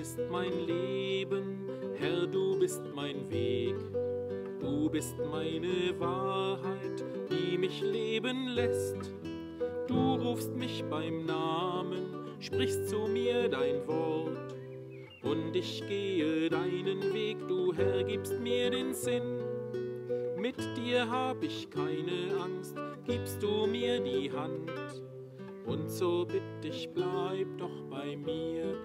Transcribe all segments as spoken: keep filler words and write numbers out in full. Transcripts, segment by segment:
ist mein Leben, Herr, du bist mein Weg. Du bist meine Wahrheit, die mich leben lässt. Du rufst mich beim Namen, sprichst zu mir dein Wort. Und ich gehe deinen Weg, du Herr, gibst mir den Sinn. Mit dir hab ich keine Angst, gibst du mir die Hand. Und so bitt ich, bleib doch bei mir.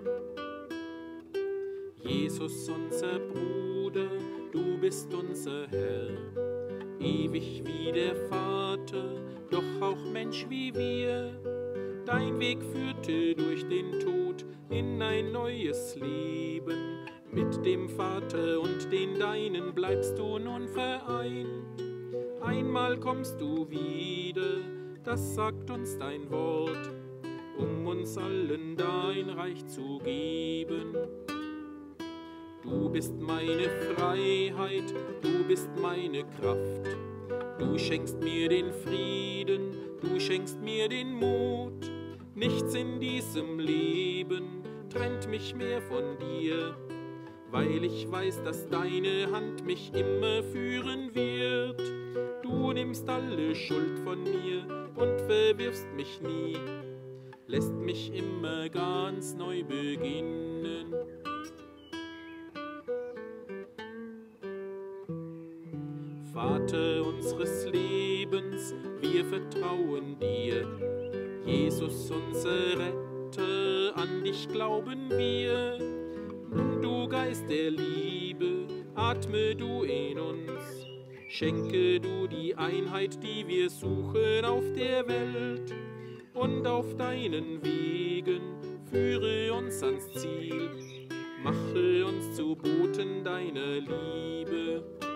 Jesus, unser Bruder, du bist unser Herr. Ewig wie der Vater, doch auch Mensch wie wir. Dein Weg führte durch den Tod in ein neues Leben. Mit dem Vater und den Deinen bleibst du nun vereint. Einmal kommst du wieder, das sagt uns dein Wort, um uns allen dein Reich zu geben. Du bist meine Freiheit, du bist meine Kraft. Du schenkst mir den Frieden, du schenkst mir den Mut. Nichts in diesem Leben trennt mich mehr von dir, weil ich weiß, dass deine Hand mich immer führen wird. Du nimmst alle Schuld von mir und verwirfst mich nie, lässt mich immer ganz neu beginnen. Vater unseres Lebens, wir vertrauen dir. Jesus, unser Retter, an dich glauben wir. Du Geist der Liebe, atme du in uns. Schenke du die Einheit, die wir suchen auf der Welt. Und auf deinen Wegen führe uns ans Ziel. Mache uns zu Boten deiner Liebe.